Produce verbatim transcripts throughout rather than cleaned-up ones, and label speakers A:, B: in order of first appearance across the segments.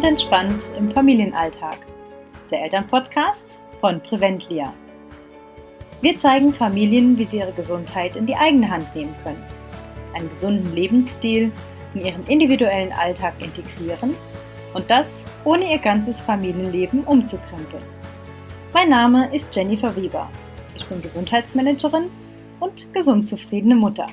A: und entspannt im Familienalltag. Der Elternpodcast von Preventlia. Wir zeigen Familien, wie sie ihre Gesundheit in die eigene Hand nehmen können, einen gesunden Lebensstil in ihren individuellen Alltag integrieren und das ohne ihr ganzes Familienleben umzukrempeln. Mein Name ist Jennifer Weber. Ich bin Gesundheitsmanagerin und gesund zufriedene Mutter.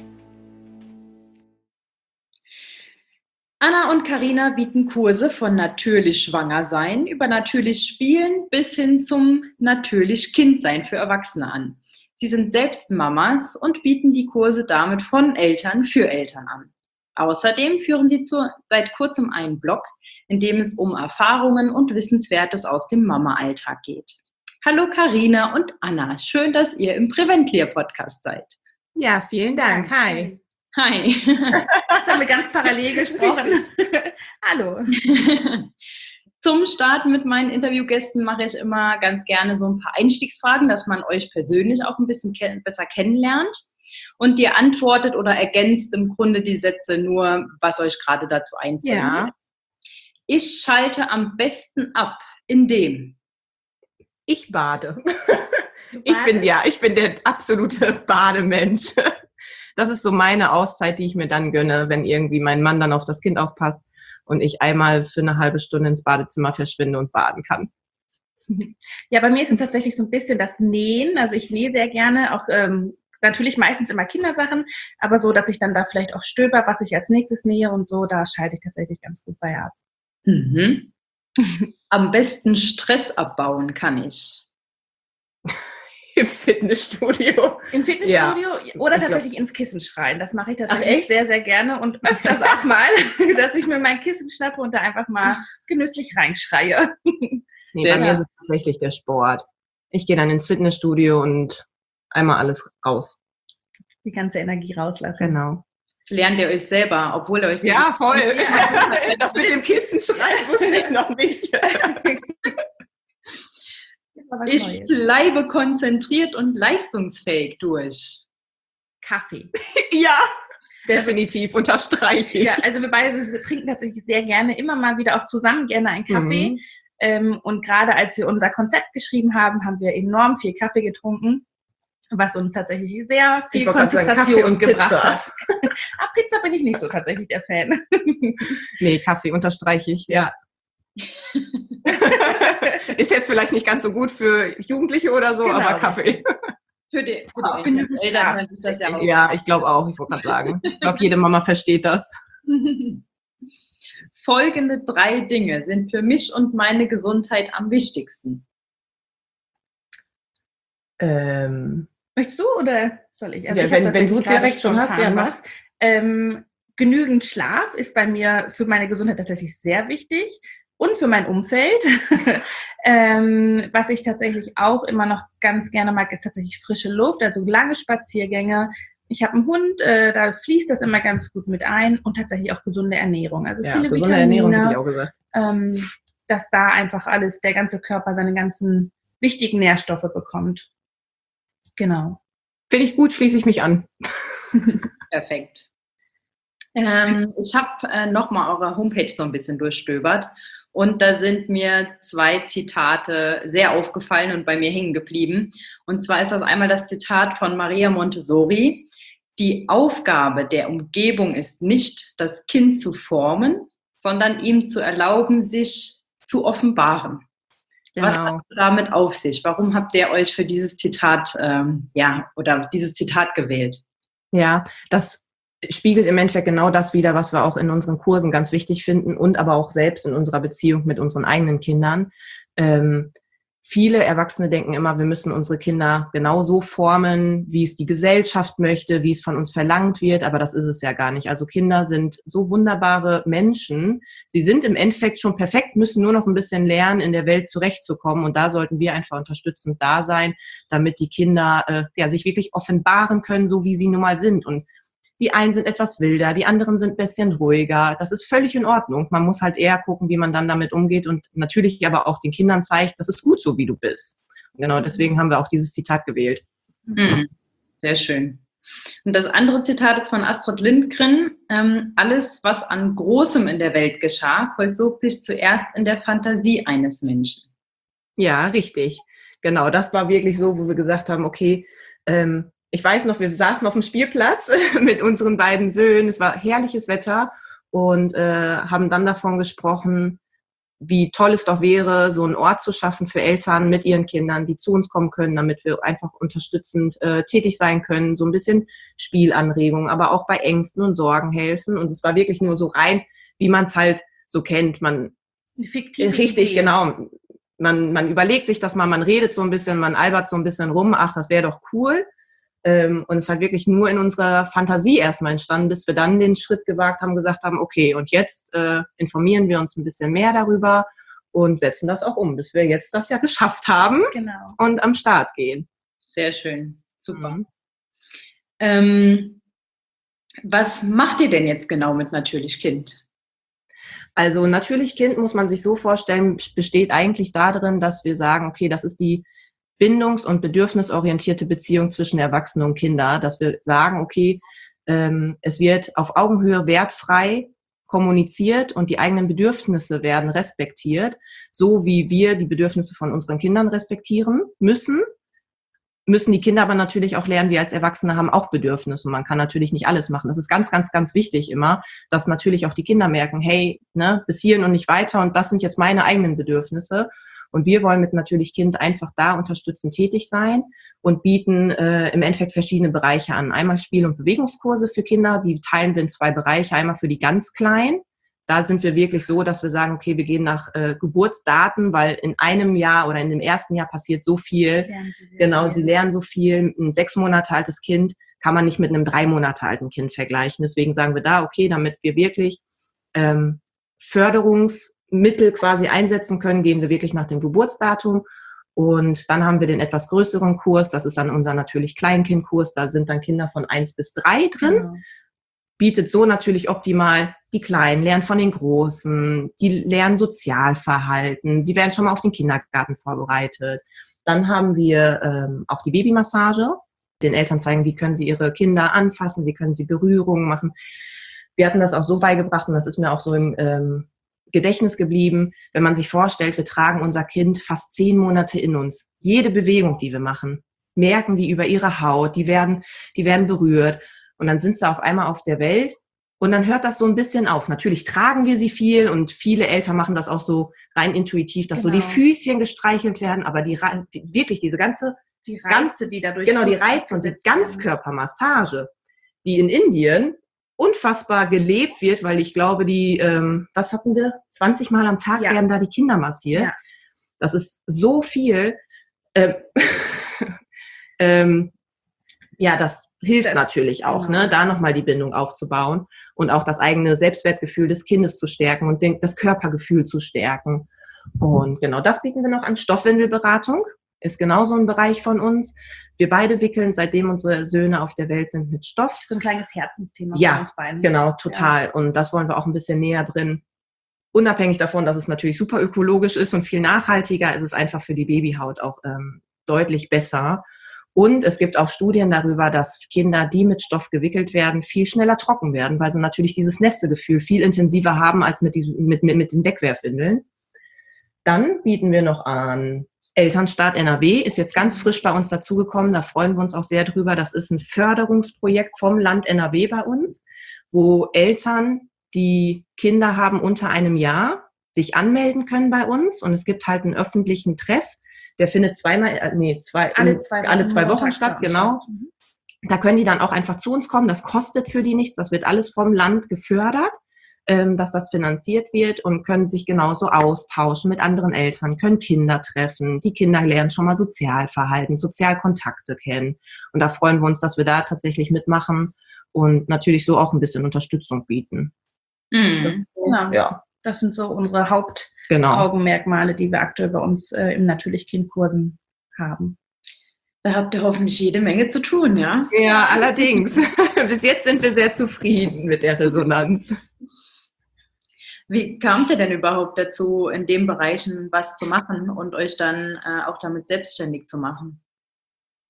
A: Anna und Carina bieten Kurse von natürlich schwanger sein über natürlich spielen bis hin zum natürlich Kind sein für Erwachsene an. Sie sind selbst Mamas und bieten die Kurse damit von Eltern für Eltern an. Außerdem führen sie zu, seit kurzem einen Blog, in dem es um Erfahrungen und Wissenswertes aus dem Mama-Alltag geht. Hallo Carina und Anna, schön, dass ihr im Preventlia-Podcast seid.
B: Ja, vielen Dank. Hi.
A: Hi.
B: Jetzt haben wir ganz parallel gesprochen. Hallo.
A: Zum Start mit meinen Interviewgästen mache ich immer ganz gerne so ein paar Einstiegsfragen, dass man euch persönlich auch ein bisschen ke- besser kennenlernt. Und ihr antwortet oder ergänzt im Grunde die Sätze nur, was euch gerade dazu einfällt.
B: Ja.
A: Ich schalte am besten ab, indem
B: Ich bade. Ich bin, ja, ich bin der absolute Bademensch. Das ist so meine Auszeit, die ich mir dann gönne, wenn irgendwie mein Mann dann auf das Kind aufpasst und ich einmal für eine halbe Stunde ins Badezimmer verschwinde und baden kann.
C: Ja, bei mir ist es tatsächlich so ein bisschen das Nähen. Also ich nähe sehr gerne, auch ähm, natürlich meistens immer Kindersachen, aber so, dass ich dann da vielleicht auch stöber, was ich als nächstes nähe und so, da schalte ich tatsächlich ganz gut bei ab.
A: Mhm. Am besten Stress abbauen kann ich.
B: Im Fitnessstudio.
C: Im Fitnessstudio
B: Ja.
C: oder
B: Ich
C: tatsächlich
B: glaub...
C: ins Kissen schreien. Das mache ich
B: Ach,
C: tatsächlich
B: echt?
C: sehr, sehr gerne und öfters auch mal, dass ich mir mein Kissen schnappe und da einfach mal genüsslich reinschreie.
B: Nee,
A: Sehr
B: bei mir
A: ja.
B: ist es tatsächlich der Sport. Ich gehe dann ins Fitnessstudio und einmal alles raus.
C: Die ganze Energie rauslassen.
B: Genau.
A: Jetzt lernt ihr euch selber, obwohl ihr euch...
B: Ja, voll.
C: Ja.
B: Das mit dem Kissen schreien wusste ich noch nicht.
A: Ich
C: Neues.
A: bleibe konzentriert und leistungsfähig durch.
C: Kaffee.
B: Ja, definitiv, unterstreiche ich.
C: Ja, also wir beide trinken tatsächlich sehr gerne, immer mal wieder auch zusammen gerne einen Kaffee.
B: Mhm.
C: Ähm, und gerade als wir unser Konzept geschrieben haben, haben wir enorm viel Kaffee getrunken, was uns tatsächlich sehr viel
B: Ich wollte gerade sagen,
C: Konzentration
B: Kaffee und
C: gebracht
B: Pizza.
C: hat. Ah, Pizza bin ich nicht so tatsächlich der Fan.
B: Nee, Kaffee unterstreiche ich, ja. Ist jetzt vielleicht nicht ganz so gut für Jugendliche oder so,
C: Genau,
B: aber Kaffee.
A: Für die, für
C: Auch
A: die
C: genügend
A: Eltern
C: Schlaf.
A: hören sich das ja auch.
B: Ja, ich glaube auch, ich wollte gerade sagen. Ich glaube, jede Mama versteht das.
A: Folgende drei Dinge sind für mich und meine Gesundheit am wichtigsten.
B: Ähm,
C: Möchtest du oder soll ich?
B: Ja,
C: ich hab
B: wenn- wenn du
C: tatsächlich gerade
B: direkt schon hast,
C: spontan
B: ja, mach.
C: was. Ähm, genügend Schlaf ist bei mir für meine Gesundheit tatsächlich sehr wichtig und für mein Umfeld. ähm, was ich tatsächlich auch immer noch ganz gerne mag, ist tatsächlich frische Luft, also lange Spaziergänge. Ich habe einen Hund, äh, da fließt das immer ganz gut mit ein und tatsächlich auch gesunde Ernährung. Also
B: ja,
C: viele
B: gesunde
C: Vitamine,
B: Ernährung hätte ich auch gesagt.
C: ähm, dass da einfach alles, der ganze Körper seine ganzen wichtigen Nährstoffe bekommt. Genau.
B: Finde ich gut, schließe ich mich an.
A: Perfekt. Ähm, ich habe äh, nochmal eure Homepage so ein bisschen durchstöbert und da sind mir zwei Zitate sehr aufgefallen und bei mir hängen geblieben. Und zwar ist das einmal das Zitat von Maria Montessori: Die Aufgabe der Umgebung ist nicht, das Kind zu formen, sondern ihm zu erlauben, sich zu offenbaren. Was hat
B: Genau.
A: es damit auf sich? Warum habt ihr euch für dieses Zitat, ähm, ja, oder dieses Zitat gewählt?
B: Ja, das spiegelt im Endeffekt genau das wider, was wir auch in unseren Kursen ganz wichtig finden und aber auch selbst in unserer Beziehung mit unseren eigenen Kindern. Ähm, viele Erwachsene denken immer, wir müssen unsere Kinder genauso formen, wie es die Gesellschaft möchte, wie es von uns verlangt wird, aber das ist es ja gar nicht. Also Kinder sind so wunderbare Menschen. Sie sind im Endeffekt schon perfekt, müssen nur noch ein bisschen lernen, in der Welt zurechtzukommen und da sollten wir einfach unterstützend da sein, damit die Kinder äh, ja, sich wirklich offenbaren können, so wie sie nun mal sind. Und die einen sind etwas wilder, die anderen sind ein bisschen ruhiger. Das ist völlig in Ordnung. Man muss halt eher gucken, wie man dann damit umgeht und natürlich aber auch den Kindern zeigt, das ist gut so, wie du bist. Genau, deswegen haben wir auch dieses Zitat gewählt.
A: Mhm. Sehr schön. Und das andere Zitat ist von Astrid Lindgren. Ähm, alles, was an Großem in der Welt geschah, vollzog sich zuerst in der Fantasie eines Menschen.
B: Ja, richtig. Genau, das war wirklich so, wo wir gesagt haben, okay, ähm, ich weiß noch, wir saßen auf dem Spielplatz mit unseren beiden Söhnen, es war herrliches Wetter und äh, haben dann davon gesprochen, wie toll es doch wäre, so einen Ort zu schaffen für Eltern mit ihren Kindern, die zu uns kommen können, damit wir einfach unterstützend äh, tätig sein können, so ein bisschen Spielanregung, aber auch bei Ängsten und Sorgen helfen. Und es war wirklich nur so rein, wie man es halt so kennt. Man
C: Fiktive
B: richtig,
C: Idee.
B: genau. Man, man überlegt sich das mal, man redet so ein bisschen, man albert so ein bisschen rum, ach, das wäre doch cool. Ähm, und es hat wirklich nur in unserer Fantasie erstmal entstanden, bis wir dann den Schritt gewagt haben, gesagt haben, okay, und jetzt äh, informieren wir uns ein bisschen mehr darüber und setzen das auch um, bis wir jetzt das ja geschafft haben
C: Genau.
B: und am Start gehen.
A: Sehr schön, super.
B: Mhm.
A: Ähm, was macht ihr denn jetzt genau mit Natürlich Kind?
B: Also natürlich Kind muss man sich so vorstellen, besteht eigentlich darin, dass wir sagen, okay, das ist die bindungs- und bedürfnisorientierte Beziehung zwischen Erwachsenen und Kindern, dass wir sagen, okay, ähm, es wird auf Augenhöhe wertfrei kommuniziert und die eigenen Bedürfnisse werden respektiert, so wie wir die Bedürfnisse von unseren Kindern respektieren müssen. Müssen die Kinder aber natürlich auch lernen, wir als Erwachsene haben auch Bedürfnisse. Man kann natürlich nicht alles machen. Das ist ganz, ganz, ganz wichtig immer, dass natürlich auch die Kinder merken, hey, ne, bis hierhin und nicht weiter und das sind jetzt meine eigenen Bedürfnisse. Und wir wollen mit Natürlich Kind einfach da unterstützend tätig sein und bieten äh, im Endeffekt verschiedene Bereiche an. Einmal Spiel- und Bewegungskurse für Kinder, die teilen wir in zwei Bereiche. Einmal für die ganz Kleinen. Da sind wir wirklich so, dass wir sagen, okay, wir gehen nach äh, Geburtsdaten, weil in einem Jahr oder in dem ersten Jahr passiert so viel.
C: Sie
B: genau, sie lernen so viel. Ein sechs Monate altes Kind kann man nicht mit einem drei Monate alten Kind vergleichen. Deswegen sagen wir da, okay, damit wir wirklich ähm, Förderungsmittel quasi einsetzen können, gehen wir wirklich nach dem Geburtsdatum. Und dann haben wir den etwas größeren Kurs, das ist dann unser natürlich Kleinkindkurs, da sind dann Kinder von eins bis drei drin.
C: Genau.
B: Bietet so natürlich optimal, die Kleinen lernen von den Großen, die lernen Sozialverhalten, sie werden schon mal auf den Kindergarten vorbereitet. Dann haben wir ähm, auch die Babymassage, den Eltern zeigen, wie können sie ihre Kinder anfassen, wie können sie Berührungen machen. Wir hatten das auch so beigebracht und das ist mir auch so im ähm, Gedächtnis geblieben, wenn man sich vorstellt, wir tragen unser Kind fast zehn Monate in uns. Jede Bewegung, die wir machen, merken die über ihre Haut, die werden, die werden berührt. Und dann sind sie auf einmal auf der Welt und dann hört das so ein bisschen auf. Natürlich tragen wir sie viel und viele Eltern machen das auch so rein intuitiv, dass
C: Genau.
B: so die Füßchen gestreichelt werden, aber die wirklich diese ganze,
C: Die Reize,
B: ganze,
C: die dadurch
B: genau die Reize und die Ganzkörpermassage, die in Indien unfassbar gelebt wird, weil ich glaube, die, ähm, was hatten wir, zwanzig Mal am Tag
C: Ja.
B: werden da die Kinder massiert.
C: Ja.
B: Das ist so viel. Ähm, ähm, ja, das hilft
C: Das,
B: natürlich auch,
C: genau.
B: ne, da nochmal die Bindung aufzubauen und auch das eigene Selbstwertgefühl des Kindes zu stärken und den, das Körpergefühl zu stärken. Und genau das bieten wir noch an. Stoffwindelberatung ist genauso ein Bereich von uns. Wir beide wickeln, seitdem unsere Söhne auf der Welt sind, mit Stoff.
C: So ein kleines Herzensthema
B: Ja,
C: bei uns beiden.
B: Genau, total. Ja. Und das wollen wir auch ein bisschen näher bringen. Unabhängig davon, dass es natürlich super ökologisch ist und viel nachhaltiger, ist es einfach für die Babyhaut auch ähm, deutlich besser. Und es gibt auch Studien darüber, dass Kinder, die mit Stoff gewickelt werden, viel schneller trocken werden, weil sie natürlich dieses Nestegefühl viel intensiver haben als mit, diesem, mit, mit, mit den Wegwerfwindeln. Dann bieten wir noch an Elternstart N R W, ist jetzt ganz frisch bei uns dazugekommen, da freuen wir uns auch sehr drüber. Das ist ein Förderungsprojekt vom Land N R W bei uns, wo Eltern, die Kinder haben unter einem Jahr, sich anmelden können bei uns. Und es gibt halt einen öffentlichen Treff, der findet zweimal, äh, nee, zwei,
C: alle zwei Wochen,
B: alle zwei Wochen statt, genau.
C: Mhm.
B: Da können die dann auch einfach zu uns kommen. Das kostet für die nichts. Das wird alles vom Land gefördert, ähm, dass das finanziert wird und können sich genauso austauschen mit anderen Eltern, können Kinder treffen. Die Kinder lernen schon mal Sozialverhalten, Sozialkontakte kennen. Und da freuen wir uns, dass wir da tatsächlich mitmachen und natürlich so auch ein bisschen Unterstützung bieten.
C: Mhm. Genau.
B: Ja.
C: Das sind so unsere
B: Genau.
C: Hauptaugenmerkmale, die wir aktuell bei uns äh, im Natürlich-Kind-Kursen haben.
A: Da habt ihr hoffentlich jede Menge zu tun, ja?
B: Ja, allerdings. Bis jetzt sind wir sehr zufrieden mit der Resonanz.
A: Wie kamt ihr denn überhaupt dazu, in den Bereichen was zu machen und euch dann äh, auch damit selbstständig zu machen?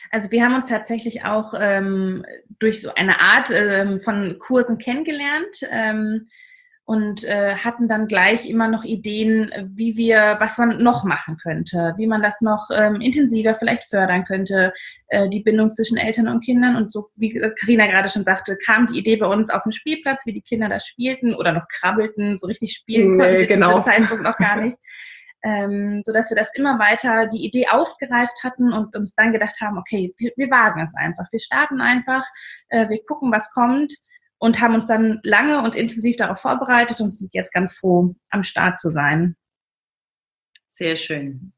C: Also wir haben uns tatsächlich auch ähm, durch so eine Art ähm, von Kursen kennengelernt ähm, und äh, hatten dann gleich immer noch Ideen, wie wir, was man noch machen könnte, wie man das noch ähm, intensiver vielleicht fördern könnte, äh, die Bindung zwischen Eltern und Kindern. Und so, wie Carina gerade schon sagte, kam die Idee bei uns auf dem Spielplatz, wie die Kinder da spielten oder noch krabbelten, so richtig spielen konnten
B: Nee,
C: sie
B: genau.
C: zu dem Zeitpunkt noch gar nicht. Ähm, so dass wir das immer weiter, die Idee ausgereift hatten und uns dann gedacht haben, okay, wir, wir wagen es einfach, wir starten einfach, äh, wir gucken, was kommt und haben uns dann lange und intensiv darauf vorbereitet und sind jetzt ganz froh, am Start zu sein.
A: Sehr schön.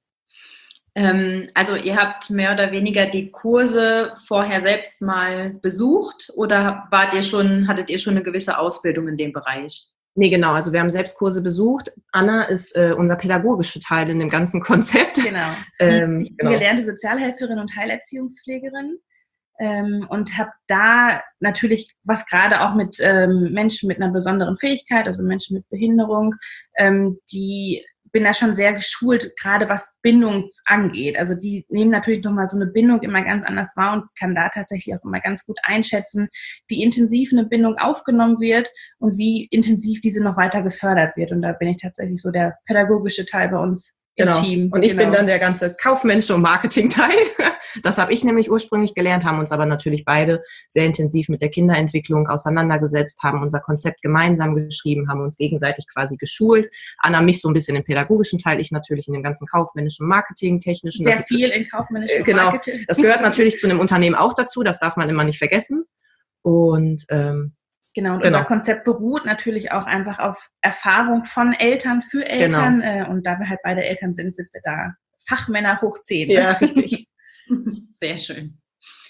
A: Ähm, also ihr habt mehr oder weniger die Kurse vorher selbst mal besucht oder wart ihr schon, hattet ihr schon eine gewisse Ausbildung in dem Bereich?
B: Nee, genau. Also wir haben selbst Kurse besucht. Anna ist äh, unser pädagogischer Teil in dem ganzen Konzept.
C: Genau.
B: Ähm,
C: ich bin
B: genau.
C: gelernte Sozialhelferin und Heilerziehungspflegerin. Ähm, und habe da natürlich, was gerade auch mit ähm, Menschen mit einer besonderen Fähigkeit, also Menschen mit Behinderung, ähm, die bin da schon sehr geschult, gerade was Bindung angeht. Also die nehmen natürlich nochmal so eine Bindung immer ganz anders wahr und kann da tatsächlich auch immer ganz gut einschätzen, wie intensiv eine Bindung aufgenommen wird und wie intensiv diese noch weiter gefördert wird. Und da bin ich tatsächlich so der pädagogische Teil bei uns im
B: Genau.
C: Team.
B: Und ich
C: genau.
B: bin dann der ganze kaufmännische und Marketing-Teil. Das habe ich nämlich ursprünglich gelernt, haben uns aber natürlich beide sehr intensiv mit der Kinderentwicklung auseinandergesetzt, haben unser Konzept gemeinsam geschrieben, haben uns gegenseitig quasi geschult. Anna mich so ein bisschen im pädagogischen Teil, ich natürlich in dem ganzen kaufmännischen, Marketing, technischen.
C: Sehr
B: das,
C: viel in kaufmännischen
B: genau,
C: Marketing.
B: Das gehört natürlich zu einem Unternehmen auch dazu, das darf man immer nicht vergessen. Und ähm,
C: Genau, und
B: genau.
C: unser Konzept beruht natürlich auch einfach auf Erfahrung von Eltern für Eltern.
B: Genau.
C: Äh, und da wir halt beide Eltern sind, sind wir da Fachmänner hoch zehn.
B: Ja, richtig.
A: Sehr schön.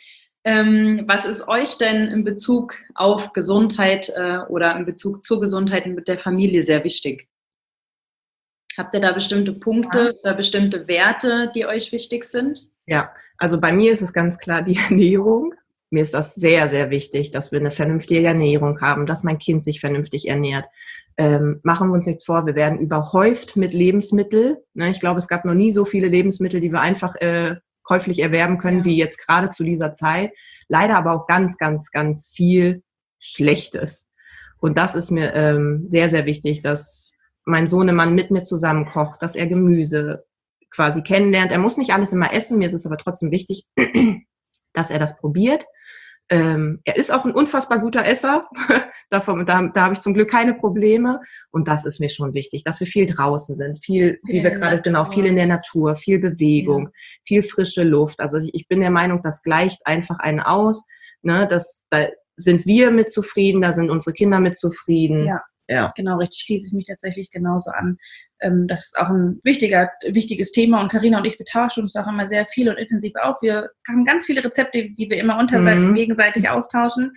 A: Ähm, was ist euch denn in Bezug auf Gesundheit äh, oder in Bezug zur Gesundheit mit der Familie sehr wichtig? Habt ihr da bestimmte Punkte ja. oder bestimmte Werte, die euch wichtig sind?
B: Ja, also bei mir ist es ganz klar die Ernährung. Mir ist das sehr, sehr wichtig, dass wir eine vernünftige Ernährung haben, dass mein Kind sich vernünftig ernährt. Ähm, machen wir uns nichts vor, wir werden überhäuft mit Lebensmitteln. Ne, ich glaube, es gab noch nie so viele Lebensmittel, die wir einfach äh, käuflich erwerben können, ja. wie jetzt gerade zu dieser Zeit. Leider aber auch ganz, ganz, ganz viel Schlechtes. Und das ist mir ähm, sehr, sehr wichtig, dass mein Sohnemann mit mir zusammen kocht, dass er Gemüse quasi kennenlernt. Er muss nicht alles immer essen, mir ist es aber trotzdem wichtig, dass er das probiert. Ähm, er ist auch ein unfassbar guter Esser. Davon, da, da habe ich zum Glück keine Probleme. Und das ist mir schon wichtig, dass wir viel draußen sind, viel, wie wir gerade, genau, viel in der Natur, viel Bewegung, ja. viel frische Luft. Also ich, ich bin der Meinung, das gleicht einfach einen aus. Ne? Das, da sind wir mit zufrieden, da sind unsere Kinder mit zufrieden.
C: Ja. Ja, genau, richtig, schließe ich mich tatsächlich genauso an. Ähm, das ist auch ein wichtiger, wichtiges Thema und Carina und ich, wir tauschen uns auch immer sehr viel und intensiv auf. Wir haben ganz viele Rezepte, die wir immer unterseitig mhm. gegenseitig austauschen.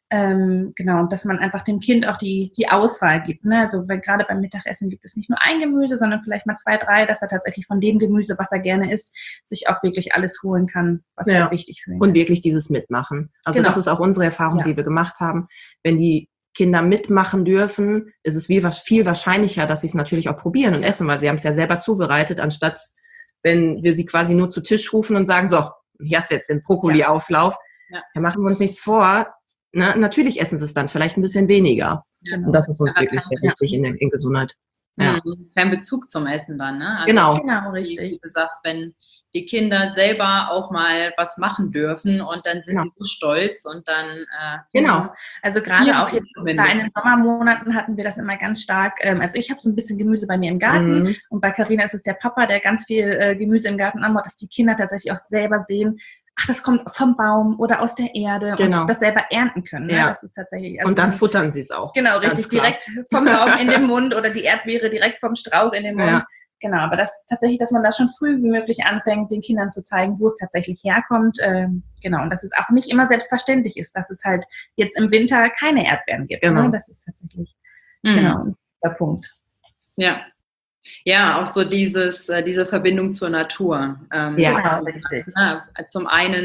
C: Ähm, genau, und dass man einfach dem Kind auch die, die Auswahl gibt. Ne? Also wenn, gerade beim Mittagessen gibt es nicht nur ein Gemüse, sondern vielleicht mal zwei, drei, dass er tatsächlich von dem Gemüse, was er gerne isst, sich auch wirklich alles holen kann, was ja. halt wichtig für ihn
B: und
C: ist.
B: Und wirklich dieses Mitmachen. Also genau. das ist auch unsere Erfahrung, ja. die wir gemacht haben. Wenn die Kinder mitmachen dürfen, ist es wie, viel wahrscheinlicher, dass sie es natürlich auch probieren und essen, weil sie haben es ja selber zubereitet, anstatt wenn wir sie quasi nur zu Tisch rufen und sagen, so, hier hast du jetzt den Brokkoli-Auflauf, ja. da machen wir uns nichts vor. Na, natürlich essen sie es dann, vielleicht ein bisschen weniger.
A: Genau.
B: Und das ist uns ja, wirklich sehr wichtig
A: ja.
B: in, der, in Gesundheit.
A: Ja. Kein Bezug zum Essen dann, ne? Also
B: genau.
C: genau, richtig.
A: Wie du sagst, wenn die Kinder selber auch mal was machen dürfen und dann sind genau. sie so stolz und dann äh,
C: genau. Also gerade auch jetzt in den Sommermonaten hatten wir das immer ganz stark. Ähm, also ich habe so ein bisschen Gemüse bei mir im Garten mhm. und bei Carina ist es der Papa, der ganz viel äh, Gemüse im Garten anbaut, dass die Kinder tatsächlich auch selber sehen, ach, das kommt vom Baum oder aus der Erde
B: genau.
C: und das selber ernten können. Ne?
B: Ja.
C: Das ist tatsächlich. Also
B: und dann futtern sie es auch.
C: Genau, richtig, direkt vom Baum in den Mund oder die Erdbeere direkt vom Strauch in den Mund.
B: Ja.
C: Genau, aber das tatsächlich, dass man da schon früh wie möglich anfängt, den Kindern zu zeigen, wo es tatsächlich herkommt. Ähm, genau, und dass es auch nicht immer selbstverständlich ist, dass es halt jetzt im Winter keine Erdbeeren gibt.
B: Genau.
C: Ne? Das ist tatsächlich
A: mhm.
C: genau der Punkt.
A: Ja. Ja, auch so dieses, äh, diese Verbindung zur Natur.
C: Ähm, ja, genau, richtig.
A: Na, zum einen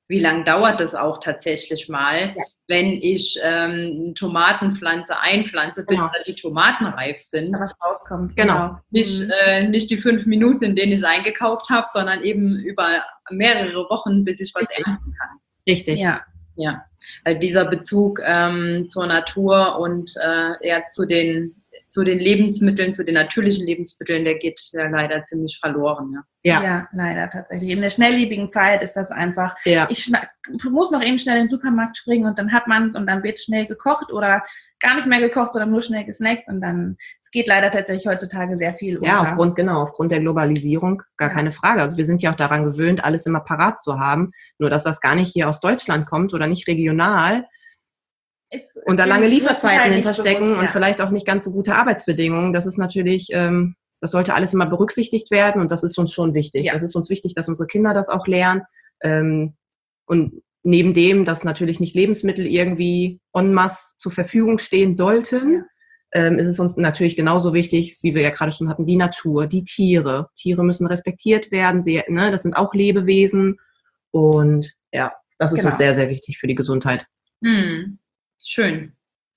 A: wie lange dauert es auch tatsächlich mal,
C: Ja.
A: wenn ich ähm, eine Tomatenpflanze einpflanze, bis
B: Genau.
A: dann die Tomaten reif sind.
C: Da was rauskommt.
B: Genau.
A: Nicht,
C: Mhm.
A: äh, nicht die fünf Minuten, in denen ich es eingekauft habe, sondern eben über mehrere Wochen, bis ich was
B: Richtig.
A: ernten kann.
B: Richtig.
C: Ja.
A: Ja, also dieser Bezug ähm, zur Natur und äh, ja, zu den, zu den Lebensmitteln, zu den natürlichen Lebensmitteln, der geht ja leider ziemlich verloren. Ja.
C: Ja.
B: Ja.
C: leider tatsächlich. In der schnelllebigen Zeit ist das einfach,
B: Ja.
C: ich schna- muss noch eben schnell in den Supermarkt springen und dann hat man es und dann wird schnell gekocht oder gar nicht mehr gekocht, sondern nur schnell gesnackt und dann, es geht leider tatsächlich heutzutage sehr viel
B: Ja,
C: unter.
B: aufgrund, genau, aufgrund der Globalisierung, gar
C: Ja.
B: keine Frage. Also wir sind ja auch daran gewöhnt, alles immer parat zu haben. Nur, dass das gar nicht hier aus Deutschland kommt oder nicht regional
C: Ist
B: und da
C: dem
B: lange
C: größten
B: Lieferzeiten
C: Teil nicht
B: hinterstecken
C: bewusst,
B: und
C: ja.
B: vielleicht auch nicht ganz so gute Arbeitsbedingungen. Das ist natürlich, ähm, das sollte alles immer berücksichtigt werden und das ist uns schon wichtig.
C: Ja.
B: Das ist uns wichtig, dass unsere Kinder das auch lernen. Ähm, und neben dem, dass natürlich nicht Lebensmittel irgendwie en masse zur Verfügung stehen sollten,
C: Ja.
B: ähm, ist es uns natürlich genauso wichtig, wie wir ja gerade schon hatten, die Natur, die Tiere. Tiere müssen respektiert werden. Sie, ne, das sind auch Lebewesen. Und ja, das ist
C: Genau.
B: uns sehr, sehr wichtig für die Gesundheit.
A: Hm. Schön.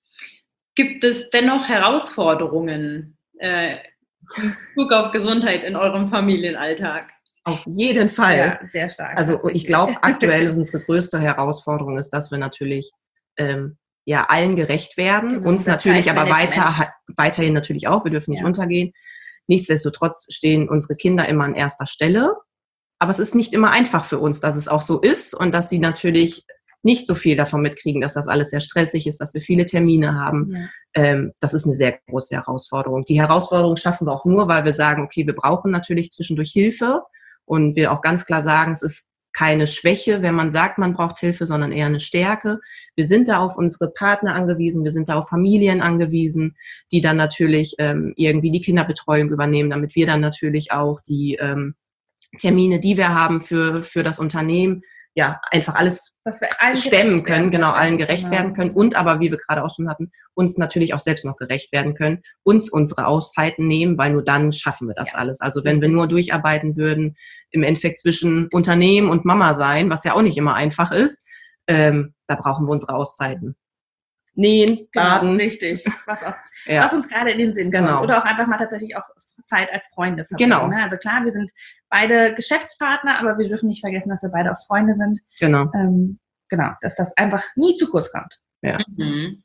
A: Gibt es dennoch Herausforderungen äh, in Bezug auf Gesundheit in eurem Familienalltag?
B: Auf jeden Fall.
C: Ja, sehr stark.
B: Also
C: tatsächlich.
B: ich glaube, aktuell unsere größte Herausforderung ist, dass wir natürlich ähm, ja allen gerecht werden,
C: Genau,
B: uns
C: unser
B: natürlich aber
C: Zeitmanagement.
B: weiter, weiterhin natürlich auch, wir dürfen nicht
C: Ja.
B: untergehen. Nichtsdestotrotz stehen unsere Kinder immer an erster Stelle, aber es ist nicht immer einfach für uns, dass es auch so ist und dass sie natürlich nicht so viel davon mitkriegen, dass das alles sehr stressig ist, dass wir viele Termine haben.
C: Ja.
B: Ähm, das ist eine sehr große Herausforderung. Die Herausforderung schaffen wir auch nur, weil wir sagen, okay, wir brauchen natürlich zwischendurch Hilfe und wir auch ganz klar sagen, es ist keine Schwäche, wenn man sagt, man braucht Hilfe, sondern eher eine Stärke. Wir sind da auf unsere Partner angewiesen, wir sind da auf Familien angewiesen, die dann natürlich ähm, irgendwie die Kinderbetreuung übernehmen, damit wir dann natürlich auch die ähm, Termine, die wir haben für, für das Unternehmen, ja, einfach alles
C: Dass wir allen
B: stemmen
C: gerecht
B: können,
C: werden,
B: genau, allen
C: tatsächlich.
B: gerecht
C: Genau.
B: werden können und aber, wie wir gerade auch schon hatten, uns natürlich auch selbst noch gerecht werden können, uns unsere Auszeiten nehmen, weil nur dann schaffen wir das
C: Ja.
B: alles. Also wenn wir nur durcharbeiten würden, im Endeffekt zwischen Unternehmen und Mama sein, was ja auch nicht immer einfach ist, ähm, da brauchen wir unsere Auszeiten. Nähen,
C: Genau,
B: baden.
C: richtig. Was, auch,
B: Ja.
C: was uns gerade in den Sinn
B: Genau.
C: kommt. Oder auch einfach mal tatsächlich auch Zeit als Freunde verbringen.
B: Genau.
C: Ne? Also klar, wir sind beide Geschäftspartner, aber wir dürfen nicht vergessen, dass wir beide auch Freunde sind.
B: Genau.
C: Ähm, genau, dass das einfach nie zu kurz kommt.
B: Ja.
A: Mhm.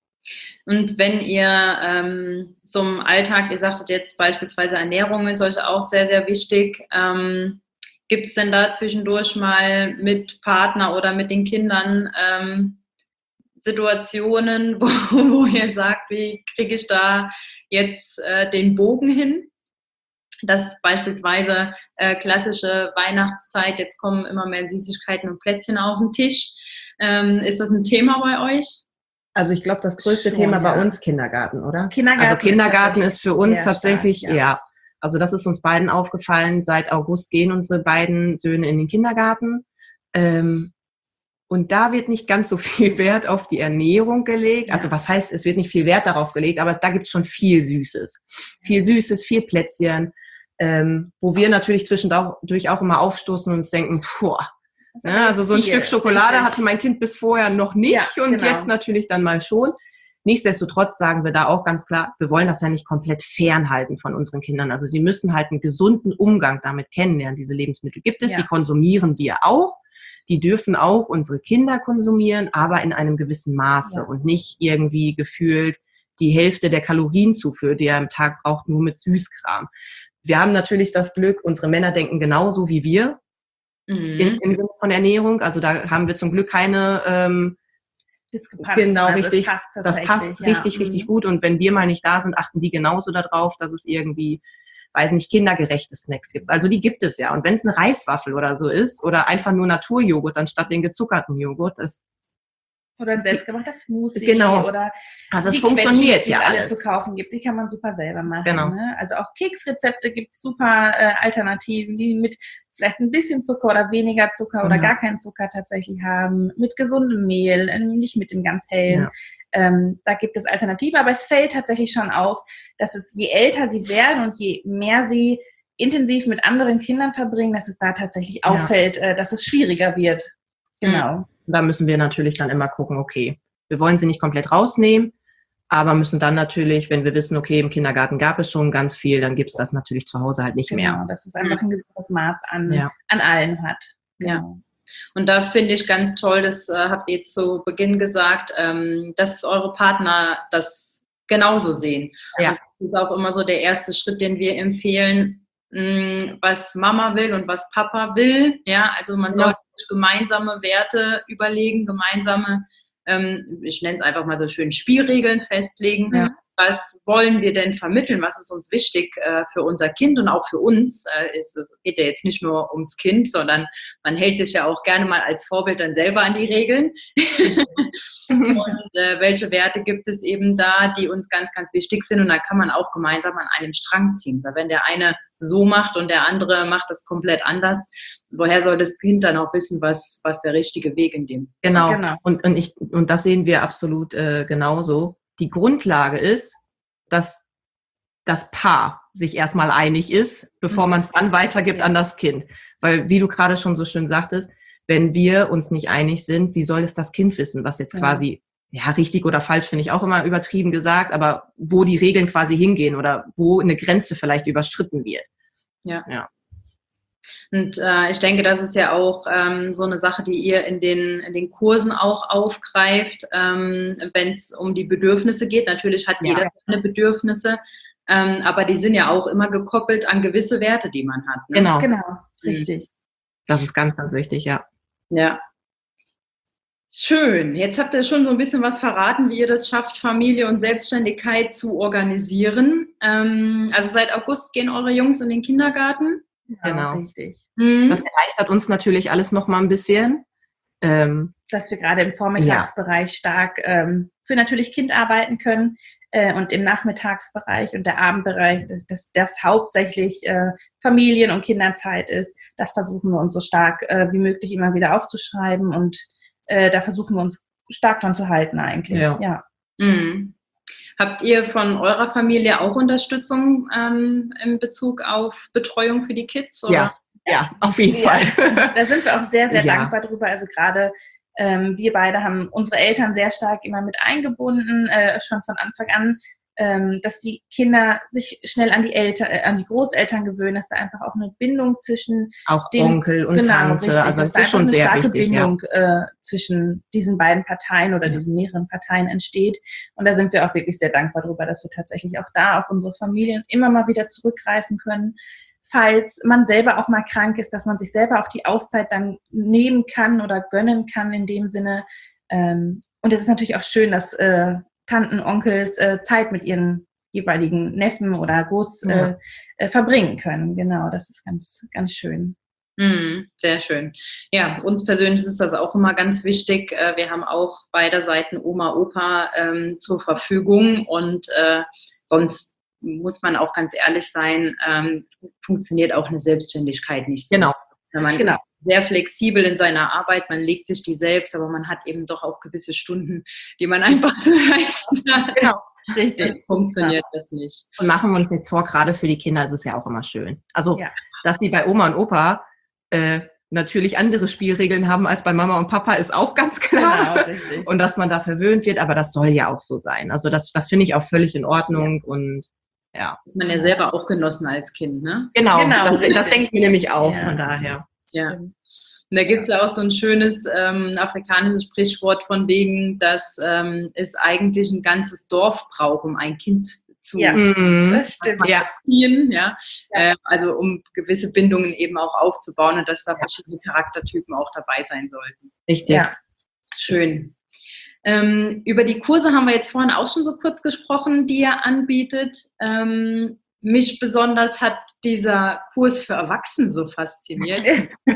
A: Und wenn ihr ähm, so im Alltag, ihr sagtet jetzt beispielsweise Ernährung ist euch auch sehr, sehr wichtig, ähm, gibt es denn da zwischendurch mal mit Partner oder mit den Kindern ähm, Situationen, wo, wo ihr sagt, wie kriege ich da jetzt äh, den Bogen hin? Dass beispielsweise äh, klassische Weihnachtszeit, jetzt kommen immer mehr Süßigkeiten und Plätzchen auf den Tisch. Ähm, ist das ein Thema bei euch?
B: Also ich glaube, das größte
C: Schon,
B: Thema bei
C: ja.
B: uns Kindergarten, oder?
C: Kindergarten
B: also Kindergarten
C: ist
B: ist, für uns
C: sehr
B: tatsächlich,
C: stark,
B: ja.
C: ja.
B: Also das ist uns beiden aufgefallen. Seit August gehen unsere beiden Söhne in den Kindergarten. Ähm, und da wird nicht ganz so viel Wert auf die Ernährung gelegt.
C: Ja.
B: Also was heißt, es wird nicht viel Wert darauf gelegt, aber da gibt es schon viel Süßes. Viel Süßes, viel Plätzchen, ähm, wo wir natürlich zwischendurch auch immer aufstoßen und uns denken, puh,
C: Das ist
B: ja, also so ein
C: viel,
B: Stück Schokolade
C: richtig.
B: hatte mein Kind bis vorher noch nicht
C: Ja,
B: und
C: genau.
B: jetzt natürlich dann mal schon. Nichtsdestotrotz sagen wir da auch ganz klar, wir wollen das ja nicht komplett fernhalten von unseren Kindern. Also sie müssen halt einen gesunden Umgang damit kennenlernen. Diese Lebensmittel gibt es,
C: Ja.
B: die konsumieren wir auch. Die dürfen auch unsere Kinder konsumieren, aber in einem gewissen Maße
C: Ja.
B: und nicht irgendwie gefühlt die Hälfte der Kalorienzufuhr, die er am Tag braucht, nur mit Süßkram. Wir haben natürlich das Glück, unsere Männer denken genauso wie wir
A: Mhm.
B: in, im Sinne von Ernährung. Also da haben wir zum Glück keine... Ähm,
C: Diskrepanz.
B: Genau,
C: Also
B: richtig.
C: Es passt
B: Das
C: tatsächlich,
B: passt
C: ja.
B: richtig,
C: Mhm.
B: richtig gut. Und wenn wir mal nicht da sind, achten die genauso darauf, dass es irgendwie, weiß nicht, kindergerechte Snacks gibt. Also die gibt es ja. Und wenn es eine Reiswaffel oder so ist oder einfach nur Naturjoghurt anstatt den gezuckerten Joghurt, das,
C: Oder ein selbstgemachter Smoothie.
B: Genau.
C: Oder
B: also es
C: die
B: funktioniert
C: Quetschis, die
B: ja
C: es alle
B: alles.
C: zu kaufen gibt, die kann man super selber machen.
B: Genau.
C: Ne? Also auch Keksrezepte gibt es super äh, Alternativen, die mit vielleicht ein bisschen Zucker oder weniger Zucker oder
B: Ja.
C: gar keinen Zucker tatsächlich haben, mit gesundem Mehl, äh, nicht mit dem ganz hellen.
B: Ja.
C: Ähm, da gibt es Alternativen, aber es fällt tatsächlich schon auf, dass es, je älter sie werden und je mehr sie intensiv mit anderen Kindern verbringen, dass es da tatsächlich
B: Ja.
C: auffällt, äh, dass es schwieriger wird. Genau.
B: Da müssen wir natürlich dann immer gucken, okay, wir wollen sie nicht komplett rausnehmen, aber müssen dann natürlich, wenn wir wissen, okay, im Kindergarten gab es schon ganz viel, dann gibt es das natürlich zu Hause halt nicht
C: Genau,
B: mehr.
C: dass es einfach ein gesundes Maß an,
B: Ja.
C: an allem hat.
A: Ja.
C: Genau.
A: Und da finde ich ganz toll, das äh, habt ihr zu Beginn gesagt, ähm, dass eure Partner das genauso sehen.
B: Ja.
A: Und das ist auch immer so der erste Schritt, den wir empfehlen, mh, was Mama will und was Papa will. Ja, also man
B: Ja.
A: sollte gemeinsame Werte überlegen, gemeinsame, ähm, ich nenne es einfach mal so schön, Spielregeln festlegen.
B: Ja.
A: Was wollen wir denn vermitteln? Was ist uns wichtig äh, für unser Kind und auch für uns? Äh, es, es geht ja jetzt nicht nur ums Kind, sondern man hält sich ja auch gerne mal als Vorbild dann selber an die Regeln. Und äh, welche Werte gibt es eben da, die uns ganz, ganz wichtig sind? Und da kann man auch gemeinsam an einem Strang ziehen. Weil wenn der eine so macht und der andere macht das komplett anders, woher soll das Kind dann auch wissen, was, was der richtige Weg in dem?
B: Genau.
C: Genau.
B: Und, und, ich, und das sehen wir absolut äh, genauso. Die Grundlage ist, dass das Paar sich erstmal einig ist, bevor man es dann weitergibt an das Kind. Weil, wie du gerade schon so schön sagtest, wenn wir uns nicht einig sind, wie soll es das Kind wissen, was jetzt
C: Ja.
B: quasi, ja, richtig oder falsch finde ich auch immer übertrieben gesagt, aber wo die Regeln quasi hingehen oder wo eine Grenze vielleicht überschritten wird.
A: Ja.
B: Ja.
A: Und äh, ich denke, das ist ja auch ähm, so eine Sache, die ihr in den, in den Kursen auch aufgreift, ähm, wenn es um die Bedürfnisse geht. Natürlich hat
B: Ja.
A: jeder seine Bedürfnisse, ähm, aber die sind ja auch immer gekoppelt an gewisse Werte, die man hat. Ne?
B: Genau.
C: Genau, richtig.
B: Das ist ganz, ganz wichtig, ja.
A: Ja. Schön. Jetzt habt ihr schon so ein bisschen was verraten, wie ihr das schafft, Familie und Selbstständigkeit zu organisieren. Ähm, also seit August gehen eure Jungs in den Kindergarten.
B: Genau.
C: Richtig.
A: Mhm.
B: Das erleichtert uns natürlich alles noch mal ein bisschen. Ähm,
C: Dass wir gerade im Vormittagsbereich stark ähm, für natürlich Kind arbeiten können äh, und im Nachmittagsbereich und der Abendbereich, dass das, das hauptsächlich äh, Familien- und Kinderzeit ist. Das versuchen wir uns so stark äh, wie möglich immer wieder aufzuschreiben und äh, da versuchen wir uns stark dran zu halten eigentlich.
B: Ja.
C: Ja.
A: Mhm. Habt ihr von eurer Familie auch Unterstützung ähm, in Bezug auf Betreuung für die Kids? Oder?
B: ja, ja, auf jeden
C: Ja.
B: Fall.
C: Da sind wir auch sehr, sehr
B: Ja.
C: dankbar drüber. Also gerade ähm, wir beide haben unsere Eltern sehr stark immer mit eingebunden, äh, schon von Anfang an, ähm, dass die Kinder sich schnell an die Eltern, äh, an die Großeltern gewöhnen, dass da einfach auch eine Bindung zwischen
B: Auch
C: den,
B: Onkel und
C: genau,
B: Tante,
C: richtig,
B: also
C: dass
B: das
C: da
B: ist schon
C: einfach eine
B: sehr
C: starke
B: wichtig. Ja.
C: Bindung äh, zwischen diesen beiden Parteien oder
B: Ja.
C: diesen mehreren Parteien entsteht. Und da sind wir auch wirklich sehr dankbar drüber, dass wir tatsächlich auch da auf unsere Familien immer mal wieder zurückgreifen können. Falls man selber auch mal krank ist, dass man sich selber auch die Auszeit dann nehmen kann oder gönnen kann in dem Sinne. Ähm, und es ist natürlich auch schön, dass äh, Tanten, Onkels äh, Zeit mit ihren jeweiligen Neffen oder Groß
B: Ja.
C: äh, äh, verbringen können. Genau, das ist ganz, ganz schön.
A: Mhm, sehr schön. Ja, uns persönlich ist das auch immer ganz wichtig. Äh, Wir haben auch beider Seiten Oma, Opa ähm, zur Verfügung und äh, sonst muss man auch ganz ehrlich sein, ähm, funktioniert auch eine Selbstständigkeit nicht so.
B: Genau.
A: Man
C: Genau.
A: ist sehr flexibel in seiner Arbeit, man legt sich die selbst, aber man hat eben doch auch gewisse Stunden, die man einfach zu leisten hat.
B: Genau.
A: Dann
C: Richtig.
A: funktioniert das nicht.
B: Und machen wir uns jetzt vor, gerade für die Kinder ist es ja auch immer schön. Also,
C: Ja.
B: dass sie bei Oma und Opa äh, natürlich andere Spielregeln haben als bei Mama und Papa, ist auch ganz klar.
C: Genau, richtig.
B: Und dass man da verwöhnt wird, aber das soll ja auch so sein. Also das, das finde ich auch völlig in Ordnung. Und ja,
A: Hat man ja selber auch genossen als Kind, ne?
B: genau,
C: Genau,
B: das,
C: richtig.
B: das denke ich mir nämlich auch,
C: Ja.
B: von daher.
A: Ja.
C: Stimmt.
A: Und da gibt es ja auch so ein schönes ähm, afrikanisches Sprichwort von wegen, dass ähm, es eigentlich ein ganzes Dorf braucht, um ein Kind zu
C: Ja.
B: Mhm.
C: Das stimmt.
B: Ja,
A: ziehen, ja? Äh, also um gewisse Bindungen eben auch aufzubauen und dass da verschiedene Charaktertypen auch dabei sein sollten.
B: richtig.
C: Ja.
A: Schön. Ähm, über die Kurse haben wir jetzt vorhin auch schon so kurz gesprochen, die ihr anbietet. Ähm, mich besonders hat dieser Kurs für Erwachsene so fasziniert.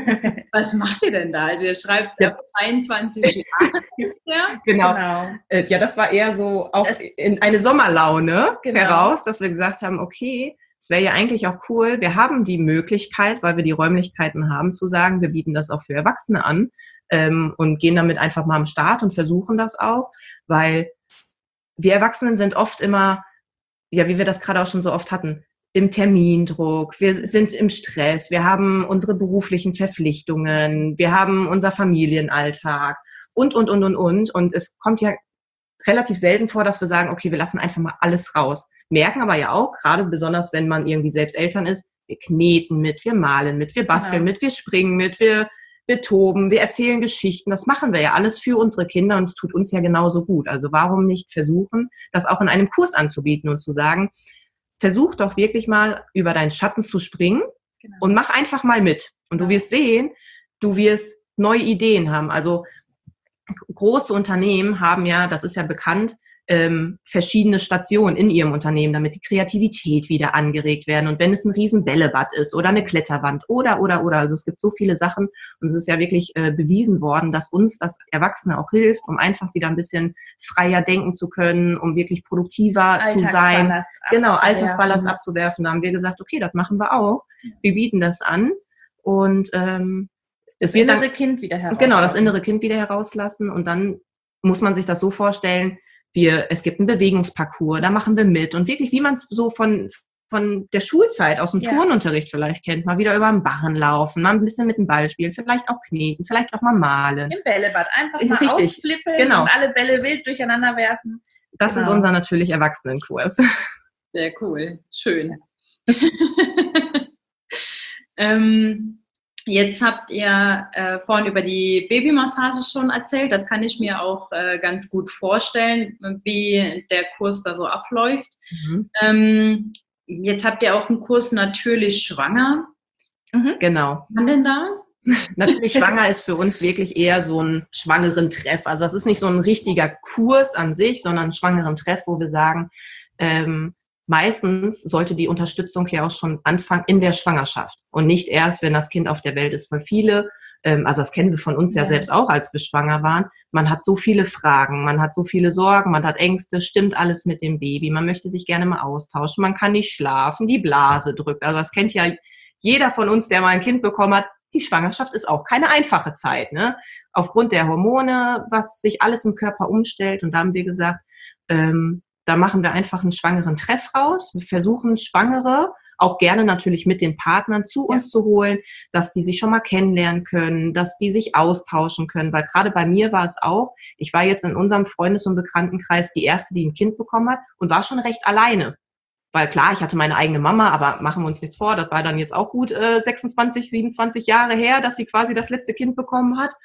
A: Was macht ihr denn da? Also ihr schreibt
B: Ja.
A: ab einundzwanzig Jahre ist der.
B: Genau.
C: Genau.
B: Äh, ja, das war eher so auch
C: Es-
B: in eine Sommerlaune
C: Genau.
B: heraus, dass wir gesagt haben, okay, es wäre ja eigentlich auch cool, wir haben die Möglichkeit, weil wir die Räumlichkeiten haben, zu sagen, wir bieten das auch für Erwachsene an ähm, und gehen damit einfach mal am Start und versuchen das auch, weil wir Erwachsenen sind oft immer, ja, wie wir das gerade auch schon so oft hatten, im Termindruck, wir sind im Stress, wir haben unsere beruflichen Verpflichtungen, wir haben unser Familienalltag und, und, und, und, und. Und es kommt ja relativ selten vor, dass wir sagen, okay, wir lassen einfach mal alles raus. Merken aber ja auch, gerade besonders, wenn man irgendwie selbst Eltern ist, wir kneten mit, wir malen mit, wir basteln
C: Genau.
B: mit, wir springen mit, wir, wir toben, wir erzählen Geschichten. Das machen wir ja alles für unsere Kinder und es tut uns ja genauso gut. Also warum nicht versuchen, das auch in einem Kurs anzubieten und zu sagen, versuch doch wirklich mal über deinen Schatten zu springen
C: Genau.
B: und mach einfach mal mit. Und
C: Genau.
B: du wirst sehen, du wirst neue Ideen haben. Also große Unternehmen haben ja, das ist ja bekannt, ähm, verschiedene Stationen in ihrem Unternehmen, damit die Kreativität wieder angeregt werden. Und wenn es ein riesen Bällebad ist oder eine Kletterwand oder, oder, oder, also es gibt so viele Sachen und es ist ja wirklich äh, bewiesen worden, dass uns das Erwachsene auch hilft, um einfach wieder ein bisschen freier denken zu können, um wirklich produktiver zu sein. Genau, Alltagsballast abzuwerfen. Da haben wir gesagt, okay, das machen wir auch. Wir bieten das an und ähm, es
C: das
B: wird
C: innere
B: dann,
C: Kind wieder herauslassen.
B: Genau, das innere Kind wieder herauslassen und dann muss man sich das so vorstellen, wir, es gibt einen Bewegungsparcours, da machen wir mit und wirklich, wie man es so von, von der Schulzeit aus dem
C: Ja.
B: Turnunterricht vielleicht kennt, mal wieder über den Barren laufen, mal ein bisschen mit dem Ball spielen, vielleicht auch kneten, vielleicht auch mal malen.
C: Im Bällebad einfach mal
B: Richtig.
C: ausflippen
B: Genau.
C: und alle Bälle wild durcheinander werfen.
B: Das
C: Genau.
B: ist unser natürlich Erwachsenenkurs.
A: Sehr cool, schön. ähm, Jetzt habt ihr äh, vorhin über die Babymassage schon erzählt. Das kann ich mir auch äh, ganz gut vorstellen, wie der Kurs da so abläuft.
B: Mhm.
A: Ähm, jetzt habt ihr auch einen Kurs natürlich schwanger.
B: Mhm. Genau.
A: Wann denn da?
B: Natürlich, schwanger ist für uns wirklich eher so ein schwangeren Treff. Also das ist nicht so ein richtiger Kurs an sich, sondern ein schwangeren Treff, wo wir sagen, ähm, meistens sollte die Unterstützung ja auch schon anfangen in der Schwangerschaft und nicht erst, wenn das Kind auf der Welt ist. Weil viele, ähm, also das kennen wir von uns ja,
C: Ja.
B: selbst auch, als wir schwanger waren, man hat so viele Fragen, man hat so viele Sorgen, man hat Ängste, stimmt alles mit dem Baby, man möchte sich gerne mal austauschen, man kann nicht schlafen, die Blase drückt. Also das kennt ja jeder von uns, der mal ein Kind bekommen hat. Die Schwangerschaft ist auch keine einfache Zeit, ne? Aufgrund der Hormone, was sich alles im Körper umstellt. Und da haben wir gesagt, ähm, da machen wir einfach einen schwangeren Treff raus. Wir versuchen, Schwangere auch gerne natürlich mit den Partnern zu
C: Ja.
B: uns zu holen, dass die sich schon mal kennenlernen können, dass die sich austauschen können. Weil gerade bei mir war es auch, ich war jetzt in unserem Freundes- und Bekanntenkreis die Erste, die ein Kind bekommen hat und war schon recht alleine. Weil klar, ich hatte meine eigene Mama, aber machen wir uns nichts vor, das war dann jetzt auch gut äh, sechsundzwanzig, siebenundzwanzig Jahre her, dass sie quasi das letzte Kind bekommen hat.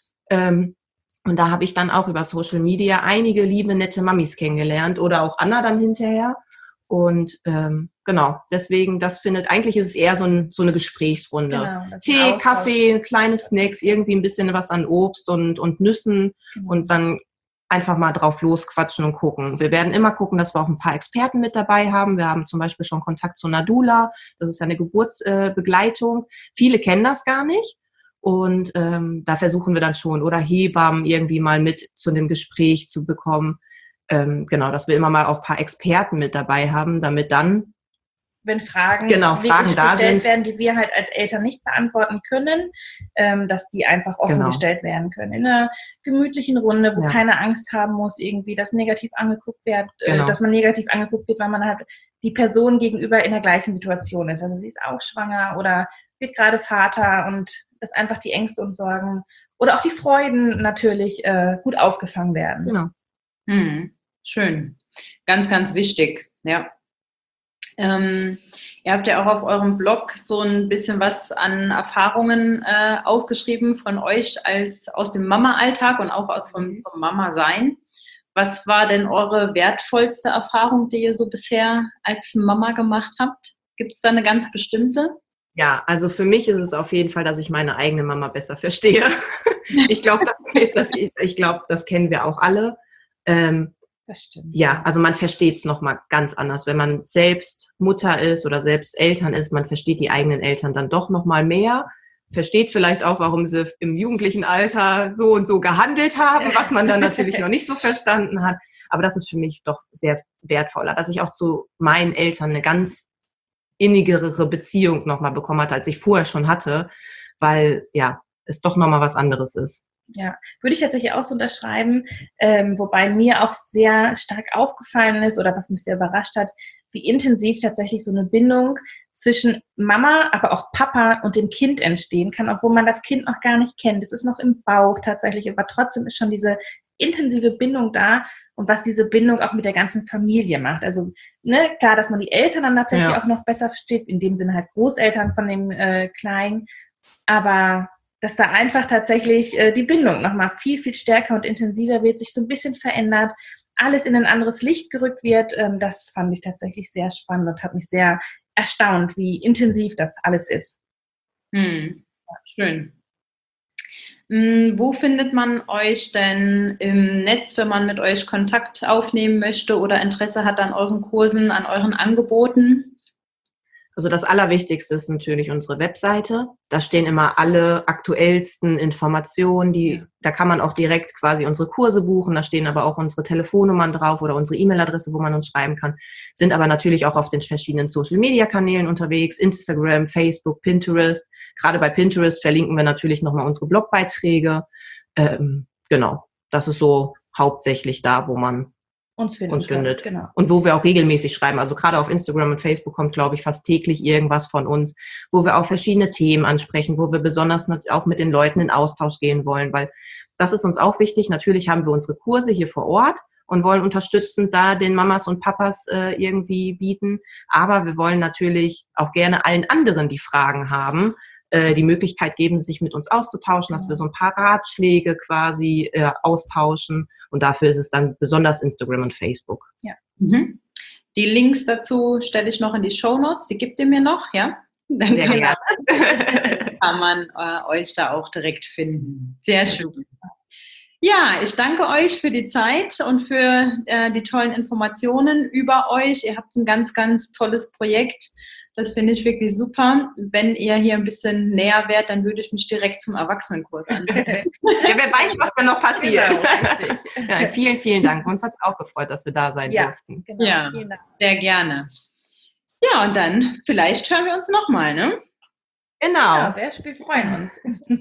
B: Ähm, und da habe ich dann auch über Social Media einige liebe, nette Mamis kennengelernt oder auch Anna dann hinterher. Und ähm, genau, deswegen, das findet, eigentlich ist es eher so, ein, so eine Gesprächsrunde.
C: Genau, das ist ein
B: Tee,
C: Austausch.
B: Kaffee, kleine Snacks, irgendwie ein bisschen was an Obst und, und Nüssen
C: Genau.
B: und dann einfach mal drauf losquatschen und gucken. Wir werden immer gucken, dass wir auch ein paar Experten mit dabei haben. Wir haben zum Beispiel schon Kontakt zu Nadula. Das ist ja eine Geburtsbegleitung. Viele kennen das gar nicht. Und ähm, da versuchen wir dann schon, oder Hebammen irgendwie mal mit zu einem Gespräch zu bekommen. Ähm, genau, dass wir immer mal auch ein paar Experten mit dabei haben, damit dann
C: wenn Fragen,
B: genau, Fragen
C: wirklich
B: da
C: gestellt
B: sind,
C: werden, die wir halt als Eltern nicht beantworten können, ähm, dass die einfach offen
B: Genau.
C: gestellt werden können. In einer gemütlichen Runde, wo
B: Ja.
C: keine Angst haben muss, irgendwie, dass negativ angeguckt wird,
B: Genau.
C: äh, dass man negativ angeguckt wird, weil man halt die Person gegenüber in der gleichen Situation ist. Also sie ist auch schwanger oder wird gerade Vater und dass einfach die Ängste und Sorgen oder auch die Freuden natürlich äh, gut aufgefangen werden.
B: Genau.
A: Hm, schön. Ganz, ganz wichtig, ja. Ähm, ihr habt ja auch auf eurem Blog so ein bisschen was an Erfahrungen äh, aufgeschrieben von euch als aus dem Mama-Alltag und auch aus vom, vom Mama-Sein. Was war denn eure wertvollste Erfahrung, die ihr so bisher als Mama gemacht habt? Gibt es da eine ganz bestimmte?
B: Ja, also für mich ist es auf jeden Fall, dass ich meine eigene Mama besser verstehe. Ich glaube, das, das, ich glaub, das kennen wir auch alle. Ähm,
C: Das stimmt.
B: Ja, also man versteht es nochmal ganz anders. Wenn man selbst Mutter ist oder selbst Eltern ist, man versteht die eigenen Eltern dann doch nochmal mehr. Versteht vielleicht auch, warum sie im jugendlichen Alter so und so gehandelt haben, was man dann natürlich noch nicht so verstanden hat. Aber das ist für mich doch sehr wertvoller, dass ich auch zu meinen Eltern eine ganz innigere Beziehung nochmal bekommen hatte, als ich vorher schon hatte, weil ja, es doch nochmal was anderes ist.
C: Ja, würde ich tatsächlich auch so unterschreiben, ähm, wobei mir auch sehr stark aufgefallen ist oder was mich sehr überrascht hat, wie intensiv tatsächlich so eine Bindung zwischen Mama, aber auch Papa und dem Kind entstehen kann, obwohl man das Kind noch gar nicht kennt. Es ist noch im Bauch tatsächlich, aber trotzdem ist schon diese intensive Bindung da und was diese Bindung auch mit der ganzen Familie macht. Also ne, klar, dass man die Eltern dann tatsächlich
B: Ja.
C: auch noch besser versteht, in dem Sinne halt Großeltern von dem äh, Kleinen, aber dass da einfach tatsächlich äh, die Bindung nochmal viel, viel stärker und intensiver wird, sich so ein bisschen verändert, alles in ein anderes Licht gerückt wird. Ähm, das fand ich tatsächlich sehr spannend und hat mich sehr erstaunt, wie intensiv das alles ist.
A: Hm. Schön. Hm, wo findet man euch denn im Netz, wenn man mit euch Kontakt aufnehmen möchte oder Interesse hat an euren Kursen, an euren Angeboten?
B: Also das Allerwichtigste ist natürlich unsere Webseite. Da stehen immer alle aktuellsten Informationen, die, da kann man auch direkt quasi unsere Kurse buchen. Da stehen aber auch unsere Telefonnummern drauf oder unsere E-Mail-Adresse, wo man uns schreiben kann. Sind aber natürlich auch auf den verschiedenen Social-Media-Kanälen unterwegs, Instagram, Facebook, Pinterest. Gerade bei Pinterest verlinken wir natürlich nochmal unsere Blogbeiträge. Ähm, genau, das ist so hauptsächlich da, wo man
C: Uns, finden
B: uns
C: kann,
B: findet.
C: genau.
B: Und wo wir auch regelmäßig schreiben. Also gerade auf Instagram und Facebook kommt, glaube ich, fast täglich irgendwas von uns, wo wir auch verschiedene Themen ansprechen, wo wir besonders auch mit den Leuten in Austausch gehen wollen, weil das ist uns auch wichtig. Natürlich haben wir unsere Kurse hier vor Ort und wollen unterstützend da den Mamas und Papas äh, irgendwie bieten. Aber wir wollen natürlich auch gerne allen anderen, die Fragen haben, äh, die Möglichkeit geben, sich mit uns auszutauschen, dass wir so ein paar Ratschläge quasi äh, austauschen. Und dafür ist es dann besonders Instagram und Facebook.
C: Ja.
A: Mhm. Die Links dazu stelle ich noch in die Shownotes. Die gibt ihr mir noch, ja? Dann
B: Sehr
A: kann,
B: gerne.
A: man, kann man äh, euch da auch direkt finden. Sehr schön. Ja, ich danke euch für die Zeit und für äh, die tollen Informationen über euch. Ihr habt ein ganz, ganz tolles Projekt. Das finde ich wirklich super. Wenn ihr hier ein bisschen näher wärt, dann würde ich mich direkt zum Erwachsenenkurs anmelden.
B: Ja, wer weiß, was da noch passiert.
C: Genau,
B: ja, vielen, vielen Dank. Uns hat es auch gefreut, dass wir da sein
C: ja,
B: durften.
C: genau.
A: Ja,
C: Vielen Dank.
A: sehr gerne. Ja, und dann vielleicht hören wir uns nochmal, ne?
B: Genau.
C: Ja, wir, wir freuen uns.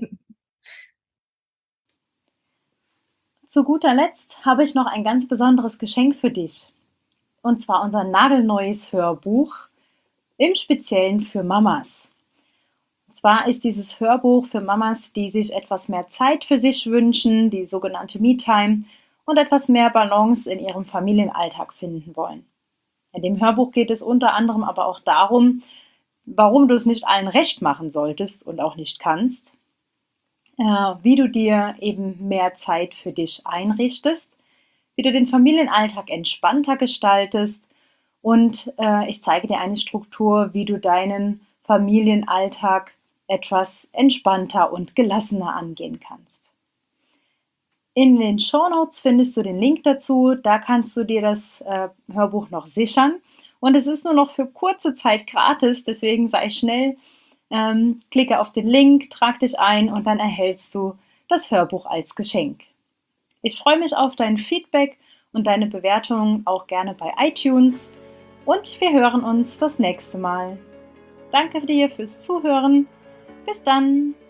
D: Zu guter Letzt habe ich noch ein ganz besonderes Geschenk für dich. Und zwar unser nagelneues Hörbuch, im Speziellen für Mamas. Und zwar ist dieses Hörbuch für Mamas, die sich etwas mehr Zeit für sich wünschen, die sogenannte Me-Time und etwas mehr Balance in ihrem Familienalltag finden wollen. In dem Hörbuch geht es unter anderem aber auch darum, warum du es nicht allen recht machen solltest und auch nicht kannst, äh, wie du dir eben mehr Zeit für dich einrichtest, wie du den Familienalltag entspannter gestaltest und äh, ich zeige dir eine Struktur, wie du deinen Familienalltag etwas entspannter und gelassener angehen kannst. In den Shownotes findest du den Link dazu, da kannst du dir das äh, Hörbuch noch sichern und es ist nur noch für kurze Zeit gratis, deswegen sei schnell, ähm, klicke auf den Link, trag dich ein und dann erhältst du das Hörbuch als Geschenk. Ich freue mich auf dein Feedback und deine Bewertungen auch gerne bei iTunes und wir hören uns das nächste Mal. Danke dir fürs Zuhören. Bis dann!